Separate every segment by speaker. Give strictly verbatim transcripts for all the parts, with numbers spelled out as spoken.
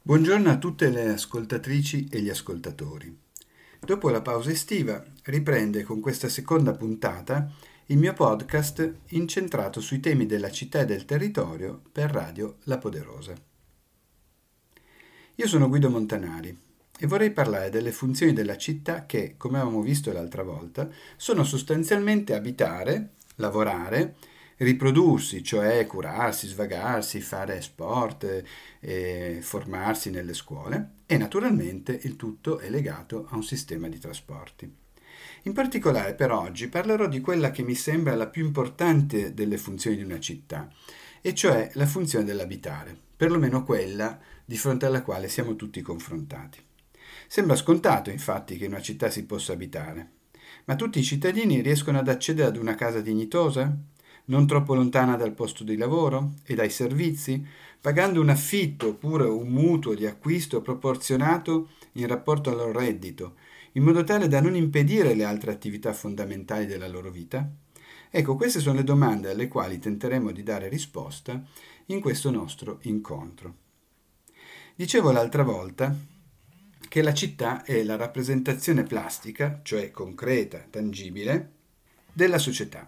Speaker 1: Buongiorno a tutte le ascoltatrici e gli ascoltatori. Dopo la pausa estiva riprende con questa seconda puntata il mio podcast incentrato sui temi della città e del territorio per Radio La Poderosa. Io sono Guido Montanari e vorrei parlare delle funzioni della città che, come avevamo visto l'altra volta, sono sostanzialmente abitare, lavorare, riprodursi, cioè curarsi, svagarsi, fare sport, eh, formarsi nelle scuole e naturalmente il tutto è legato a un sistema di trasporti. In particolare per oggi parlerò di quella che mi sembra la più importante delle funzioni di una città, e cioè la funzione dell'abitare, perlomeno quella di fronte alla quale siamo tutti confrontati. Sembra scontato infatti che in una città si possa abitare, ma tutti i cittadini riescono ad accedere ad una casa dignitosa? Non troppo lontana dal posto di lavoro e dai servizi, pagando un affitto oppure un mutuo di acquisto proporzionato in rapporto al loro reddito, in modo tale da non impedire le altre attività fondamentali della loro vita? Ecco, queste sono le domande alle quali tenteremo di dare risposta in questo nostro incontro. Dicevo l'altra volta che la città è la rappresentazione plastica, cioè concreta, tangibile, della società.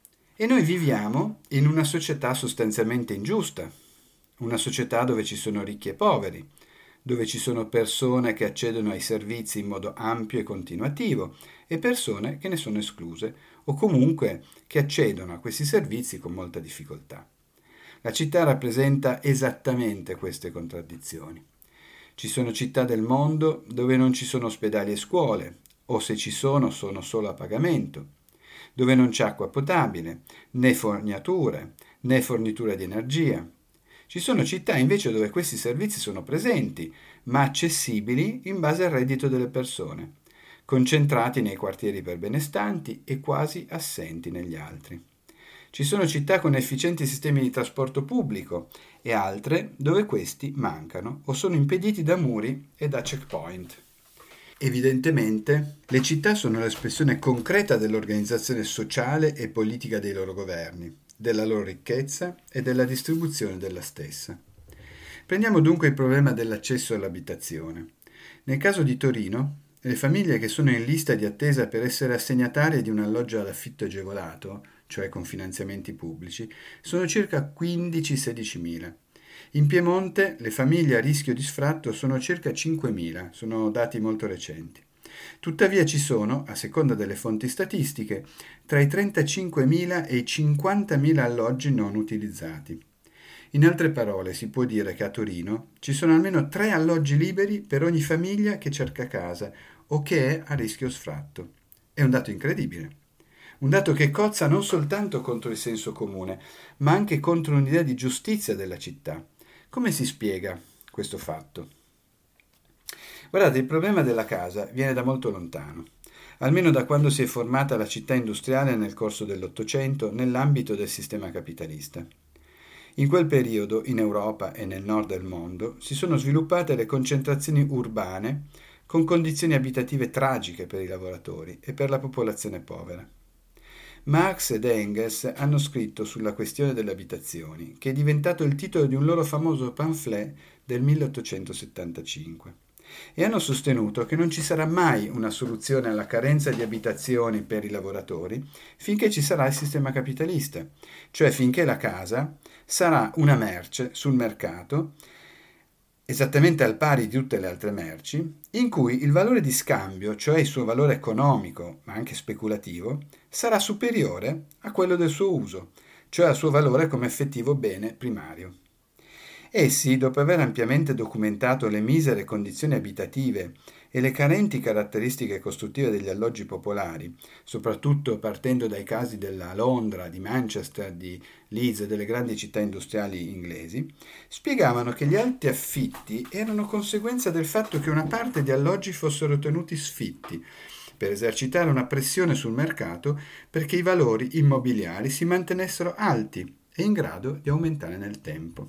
Speaker 1: E noi viviamo in una società sostanzialmente ingiusta, una società dove ci sono ricchi e poveri, dove ci sono persone che accedono ai servizi in modo ampio e continuativo e persone che ne sono escluse o comunque che accedono a questi servizi con molta difficoltà. La città rappresenta esattamente queste contraddizioni. Ci sono città del mondo dove non ci sono ospedali e scuole, o se ci sono sono solo a pagamento, dove non c'è acqua potabile, né fognature, né fornitura di energia. Ci sono città invece dove questi servizi sono presenti, ma accessibili in base al reddito delle persone, concentrati nei quartieri per benestanti e quasi assenti negli altri. Ci sono città con efficienti sistemi di trasporto pubblico e altre dove questi mancano o sono impediti da muri e da checkpoint. Evidentemente, le città sono l'espressione concreta dell'organizzazione sociale e politica dei loro governi, della loro ricchezza e della distribuzione della stessa. Prendiamo dunque il problema dell'accesso all'abitazione. Nel caso di Torino, le famiglie che sono in lista di attesa per essere assegnatarie di un alloggio all'affitto agevolato, cioè con finanziamenti pubblici, sono circa quindici sedici mila. In Piemonte le famiglie a rischio di sfratto sono circa cinquemila, sono dati molto recenti. Tuttavia ci sono, a seconda delle fonti statistiche, tra i trentacinquemila e i cinquantamila alloggi non utilizzati. In altre parole, si può dire che a Torino ci sono almeno tre alloggi liberi per ogni famiglia che cerca casa o che è a rischio sfratto. È un dato incredibile. Un dato che cozza non soltanto contro il senso comune, ma anche contro un'idea di giustizia della città. Come si spiega questo fatto? Guardate, il problema della casa viene da molto lontano, almeno da quando si è formata la città industriale nel corso dell'Ottocento nell'ambito del sistema capitalista. In quel periodo, in Europa e nel nord del mondo, si sono sviluppate le concentrazioni urbane con condizioni abitative tragiche per i lavoratori e per la popolazione povera. Marx ed Engels hanno scritto sulla questione delle abitazioni, che è diventato il titolo di un loro famoso pamphlet del milleottocentosettantacinque, e hanno sostenuto che non ci sarà mai una soluzione alla carenza di abitazioni per i lavoratori finché ci sarà il sistema capitalista, cioè finché la casa sarà una merce sul mercato, esattamente al pari di tutte le altre merci, in cui il valore di scambio, cioè il suo valore economico, ma anche speculativo, sarà superiore a quello del suo uso, cioè al suo valore come effettivo bene primario. Essi, dopo aver ampiamente documentato le misere condizioni abitative e le carenti caratteristiche costruttive degli alloggi popolari, soprattutto partendo dai casi della Londra, di Manchester, di Leeds e delle grandi città industriali inglesi, spiegavano che gli alti affitti erano conseguenza del fatto che una parte di alloggi fossero tenuti sfitti, per esercitare una pressione sul mercato perché i valori immobiliari si mantenessero alti e in grado di aumentare nel tempo.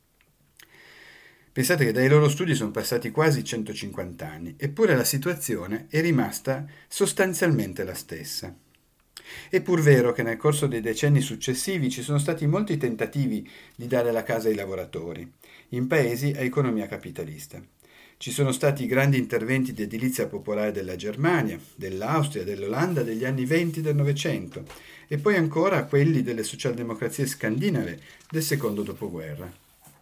Speaker 1: Pensate che dai loro studi sono passati quasi centocinquanta anni, eppure la situazione è rimasta sostanzialmente la stessa. È pur vero che nel corso dei decenni successivi ci sono stati molti tentativi di dare la casa ai lavoratori, in paesi a economia capitalista. Ci sono stati grandi interventi di edilizia popolare della Germania, dell'Austria, dell'Olanda degli anni venti del Novecento e poi ancora quelli delle socialdemocrazie scandinave del secondo dopoguerra.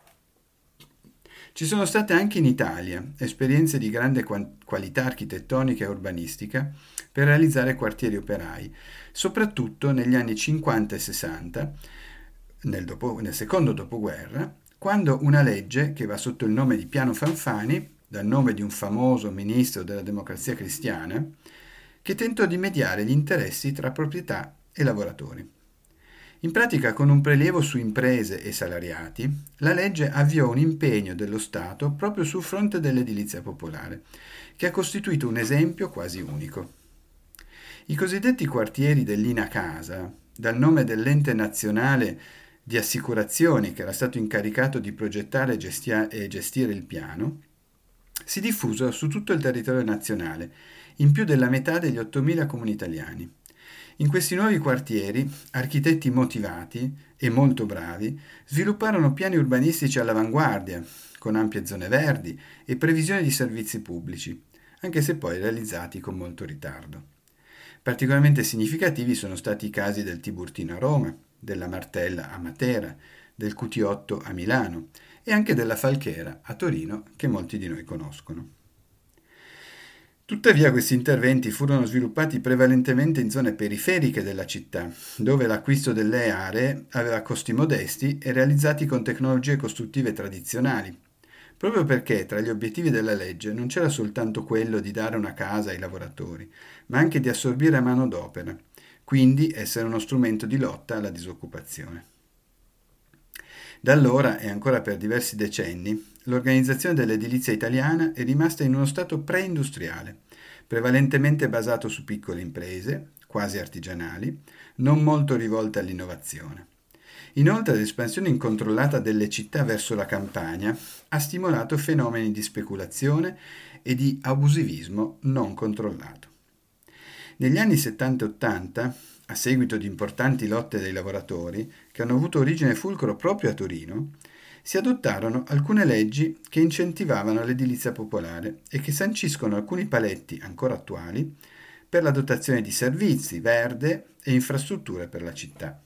Speaker 1: Ci sono state anche in Italia esperienze di grande qualità architettonica e urbanistica per realizzare quartieri operai, soprattutto negli anni cinquanta e sessanta, nel, dopo, nel secondo dopoguerra, quando una legge che va sotto il nome di Piano Fanfani, dal nome di un famoso ministro della Democrazia Cristiana, che tentò di mediare gli interessi tra proprietà e lavoratori. In pratica, con un prelievo su imprese e salariati, la legge avviò un impegno dello Stato proprio sul fronte dell'edilizia popolare, che ha costituito un esempio quasi unico. I cosiddetti quartieri dell'Ina Casa, dal nome dell'ente nazionale di assicurazioni che era stato incaricato di progettare e, gestia- e gestire il piano, si diffusero su tutto il territorio nazionale, in più della metà degli ottomila comuni italiani. In questi nuovi quartieri, architetti motivati e molto bravi svilupparono piani urbanistici all'avanguardia, con ampie zone verdi e previsione di servizi pubblici, anche se poi realizzati con molto ritardo. Particolarmente significativi sono stati i casi del Tiburtino a Roma, della Martella a Matera, del Q T otto a Milano e anche della Falchera a Torino, che molti di noi conoscono. Tuttavia questi interventi furono sviluppati prevalentemente in zone periferiche della città, dove l'acquisto delle aree aveva costi modesti e realizzati con tecnologie costruttive tradizionali, proprio perché tra gli obiettivi della legge non c'era soltanto quello di dare una casa ai lavoratori, ma anche di assorbire manodopera, quindi essere uno strumento di lotta alla disoccupazione. Da allora, e ancora per diversi decenni, l'organizzazione dell'edilizia italiana è rimasta in uno stato pre-industriale, prevalentemente basato su piccole imprese, quasi artigianali, non molto rivolte all'innovazione. Inoltre l'espansione incontrollata delle città verso la campagna ha stimolato fenomeni di speculazione e di abusivismo non controllato. Negli anni settanta e ottanta, a seguito di importanti lotte dei lavoratori, che hanno avuto origine fulcro proprio a Torino, si adottarono alcune leggi che incentivavano l'edilizia popolare e che sanciscono alcuni paletti ancora attuali per la dotazione di servizi, verde e infrastrutture per la città.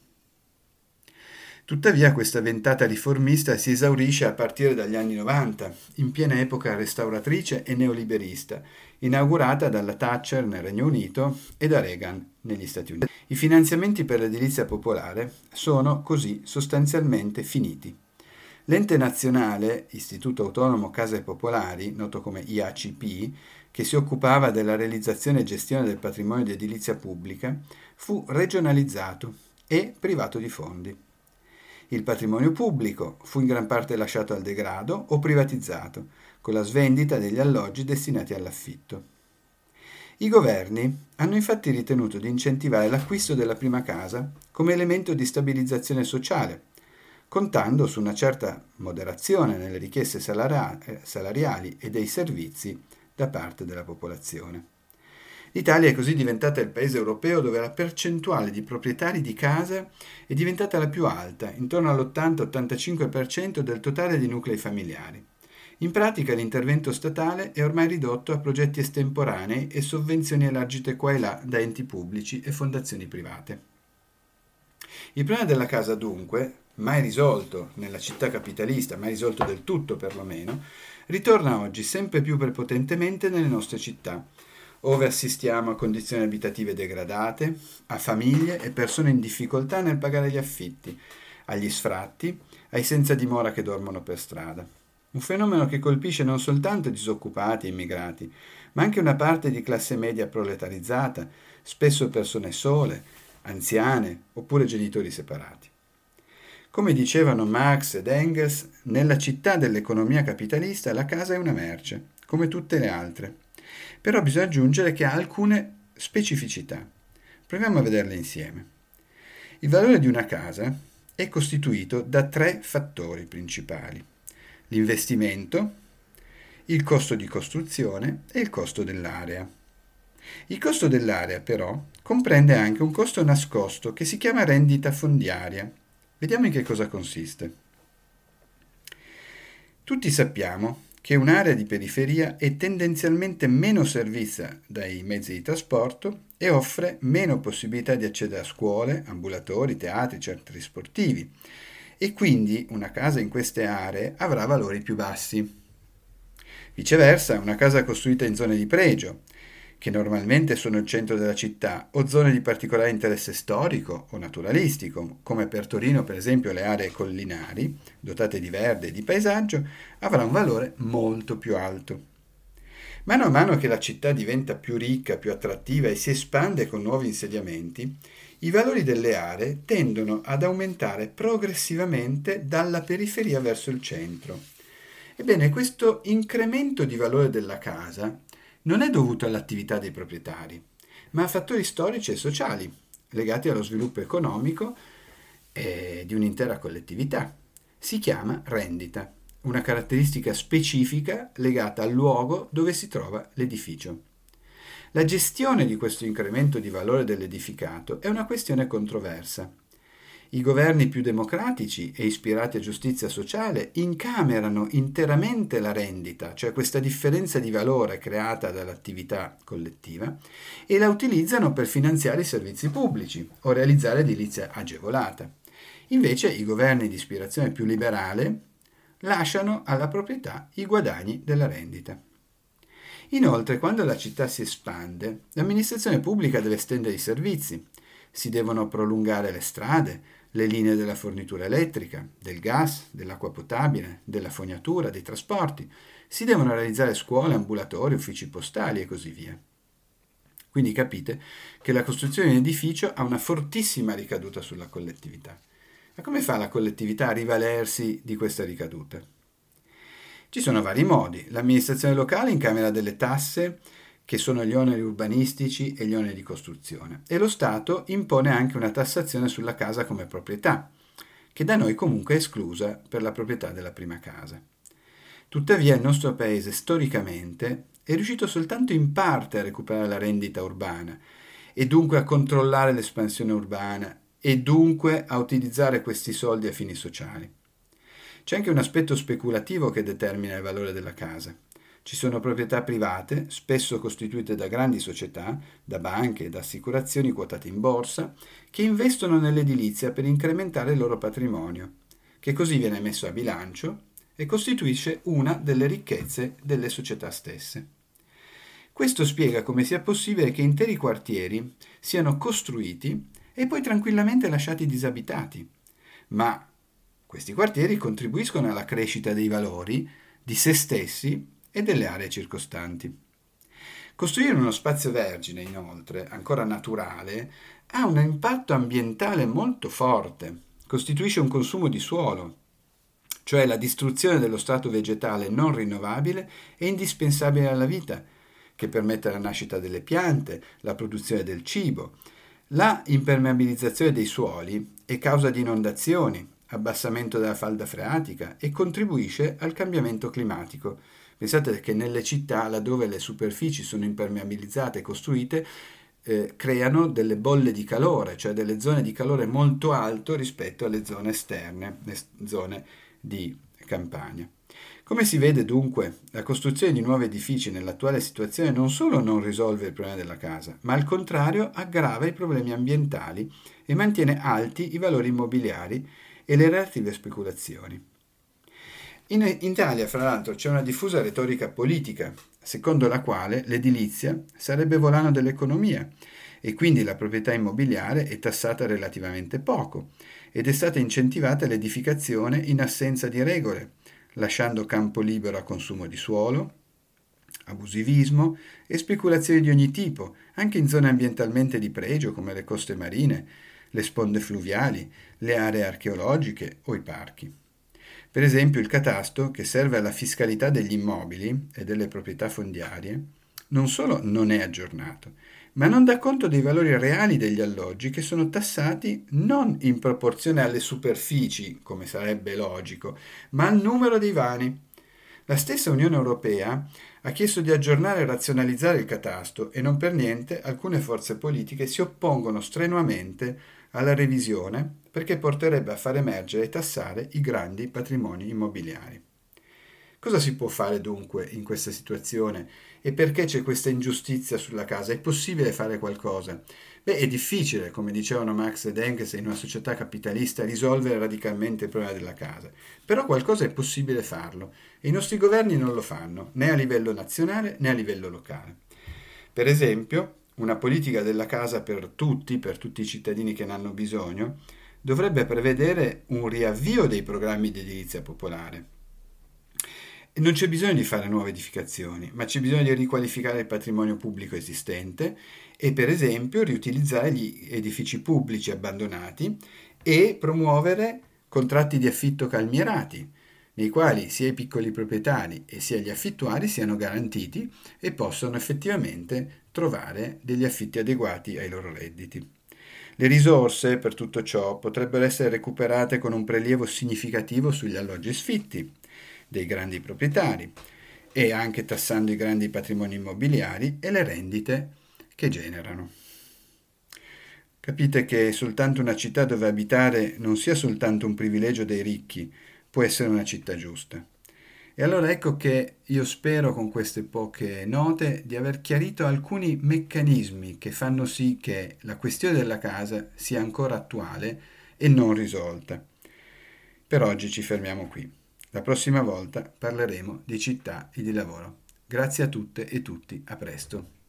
Speaker 1: Tuttavia questa ventata riformista si esaurisce a partire dagli anni novanta, in piena epoca restauratrice e neoliberista, inaugurata dalla Thatcher nel Regno Unito e da Reagan negli Stati Uniti. I finanziamenti per l'edilizia popolare sono così sostanzialmente finiti. L'ente nazionale, Istituto Autonomo Case Popolari, noto come I A C P, che si occupava della realizzazione e gestione del patrimonio di edilizia pubblica, fu regionalizzato e privato di fondi. Il patrimonio pubblico fu in gran parte lasciato al degrado o privatizzato, con la svendita degli alloggi destinati all'affitto. I governi hanno infatti ritenuto di incentivare l'acquisto della prima casa come elemento di stabilizzazione sociale, contando su una certa moderazione nelle richieste salariali e dei servizi da parte della popolazione. L'Italia è così diventata il paese europeo dove la percentuale di proprietari di casa è diventata la più alta, intorno all'ottanta ottantacinque per cento del totale di nuclei familiari. In pratica l'intervento statale è ormai ridotto a progetti estemporanei e sovvenzioni elargite qua e là da enti pubblici e fondazioni private. Il problema della casa, dunque, mai risolto nella città capitalista, mai risolto del tutto perlomeno, ritorna oggi sempre più prepotentemente nelle nostre città, ove assistiamo a condizioni abitative degradate, a famiglie e persone in difficoltà nel pagare gli affitti, agli sfratti, ai senza dimora che dormono per strada. Un fenomeno che colpisce non soltanto disoccupati e immigrati, ma anche una parte di classe media proletarizzata, spesso persone sole, anziane oppure genitori separati. Come dicevano Marx ed Engels, nella città dell'economia capitalista la casa è una merce, come tutte le altre. Però bisogna aggiungere che ha alcune specificità. Proviamo a vederle insieme. Il valore di una casa è costituito da tre fattori principali: l'investimento, il costo di costruzione e il costo dell'area. Il costo dell'area, però, comprende anche un costo nascosto che si chiama rendita fondiaria. Vediamo in che cosa consiste. Tutti sappiamo che un'area di periferia è tendenzialmente meno servita dai mezzi di trasporto e offre meno possibilità di accedere a scuole, ambulatori, teatri, centri sportivi, e quindi una casa in queste aree avrà valori più bassi. Viceversa, una casa costruita in zone di pregio, che normalmente sono il centro della città, o zone di particolare interesse storico o naturalistico, come per Torino per esempio le aree collinari, dotate di verde e di paesaggio, avrà un valore molto più alto. Mano a mano che la città diventa più ricca, più attrattiva e si espande con nuovi insediamenti, i valori delle aree tendono ad aumentare progressivamente dalla periferia verso il centro. Ebbene, questo incremento di valore della casa non è dovuto all'attività dei proprietari, ma a fattori storici e sociali legati allo sviluppo economico eh, di un'intera collettività. Si chiama rendita, una caratteristica specifica legata al luogo dove si trova l'edificio. La gestione di questo incremento di valore dell'edificato è una questione controversa. I governi più democratici e ispirati a giustizia sociale incamerano interamente la rendita, cioè questa differenza di valore creata dall'attività collettiva, e la utilizzano per finanziare i servizi pubblici o realizzare edilizia agevolata. Invece i governi di ispirazione più liberale lasciano alla proprietà i guadagni della rendita. Inoltre, quando la città si espande, l'amministrazione pubblica deve estendere i servizi, si devono prolungare le strade, le linee della fornitura elettrica, del gas, dell'acqua potabile, della fognatura, dei trasporti, si devono realizzare scuole, ambulatori, uffici postali e così via. Quindi capite che la costruzione di un edificio ha una fortissima ricaduta sulla collettività. Ma come fa la collettività a rivalersi di questa ricaduta? Ci sono vari modi. L'amministrazione locale incamera delle tasse che sono gli oneri urbanistici e gli oneri di costruzione, e lo Stato impone anche una tassazione sulla casa come proprietà, che da noi comunque è esclusa per la proprietà della prima casa. Tuttavia il nostro paese storicamente è riuscito soltanto in parte a recuperare la rendita urbana e dunque a controllare l'espansione urbana e dunque a utilizzare questi soldi a fini sociali. C'è anche un aspetto speculativo che determina il valore della casa. Ci sono proprietà private, spesso costituite da grandi società, da banche e da assicurazioni quotate in borsa, che investono nell'edilizia per incrementare il loro patrimonio, che così viene messo a bilancio e costituisce una delle ricchezze delle società stesse. Questo spiega come sia possibile che interi quartieri siano costruiti e poi tranquillamente lasciati disabitati, ma questi quartieri contribuiscono alla crescita dei valori di se stessi e delle aree circostanti. Costruire uno spazio vergine, inoltre, ancora naturale, ha un impatto ambientale molto forte, costituisce un consumo di suolo, cioè la distruzione dello strato vegetale non rinnovabile è indispensabile alla vita, che permette la nascita delle piante, la produzione del cibo. La impermeabilizzazione dei suoli è causa di inondazioni, abbassamento della falda freatica e contribuisce al cambiamento climatico. Pensate che nelle città, laddove le superfici sono impermeabilizzate e costruite, eh, creano delle bolle di calore, cioè delle zone di calore molto alto rispetto alle zone esterne, le zone di campagna. Come si vede dunque, la costruzione di nuovi edifici nell'attuale situazione non solo non risolve il problema della casa, ma al contrario aggrava i problemi ambientali e mantiene alti i valori immobiliari e le relative speculazioni. In Italia, fra l'altro, c'è una diffusa retorica politica, secondo la quale l'edilizia sarebbe volano dell'economia e quindi la proprietà immobiliare è tassata relativamente poco ed è stata incentivata l'edificazione in assenza di regole, lasciando campo libero a consumo di suolo, abusivismo e speculazioni di ogni tipo, anche in zone ambientalmente di pregio come le coste marine, le sponde fluviali, le aree archeologiche o i parchi. Per esempio il catasto, che serve alla fiscalità degli immobili e delle proprietà fondiarie, non solo non è aggiornato, ma non dà conto dei valori reali degli alloggi che sono tassati non in proporzione alle superfici, come sarebbe logico, ma al numero dei vani. La stessa Unione Europea ha chiesto di aggiornare e razionalizzare il catasto e non per niente alcune forze politiche si oppongono strenuamente alla revisione perché porterebbe a far emergere e tassare i grandi patrimoni immobiliari. Cosa si può fare dunque in questa situazione e perché c'è questa ingiustizia sulla casa? È possibile fare qualcosa? Beh, è difficile, come dicevano Marx ed Engels, in una società capitalista risolvere radicalmente il problema della casa, però qualcosa è possibile farlo e i nostri governi non lo fanno, né a livello nazionale né a livello locale. Per esempio, una politica della casa per tutti, per tutti i cittadini che ne hanno bisogno, dovrebbe prevedere un riavvio dei programmi di edilizia popolare. E non c'è bisogno di fare nuove edificazioni, ma c'è bisogno di riqualificare il patrimonio pubblico esistente e per esempio riutilizzare gli edifici pubblici abbandonati e promuovere contratti di affitto calmierati, nei quali sia i piccoli proprietari e sia gli affittuari siano garantiti e possano effettivamente trovare degli affitti adeguati ai loro redditi. Le risorse per tutto ciò potrebbero essere recuperate con un prelievo significativo sugli alloggi sfitti dei grandi proprietari e anche tassando i grandi patrimoni immobiliari e le rendite che generano. Capite che soltanto una città dove abitare non sia soltanto un privilegio dei ricchi, può essere una città giusta. E allora ecco che io spero con queste poche note di aver chiarito alcuni meccanismi che fanno sì che la questione della casa sia ancora attuale e non risolta. Per oggi ci fermiamo qui. La prossima volta parleremo di città e di lavoro. Grazie a tutte e tutti, a presto.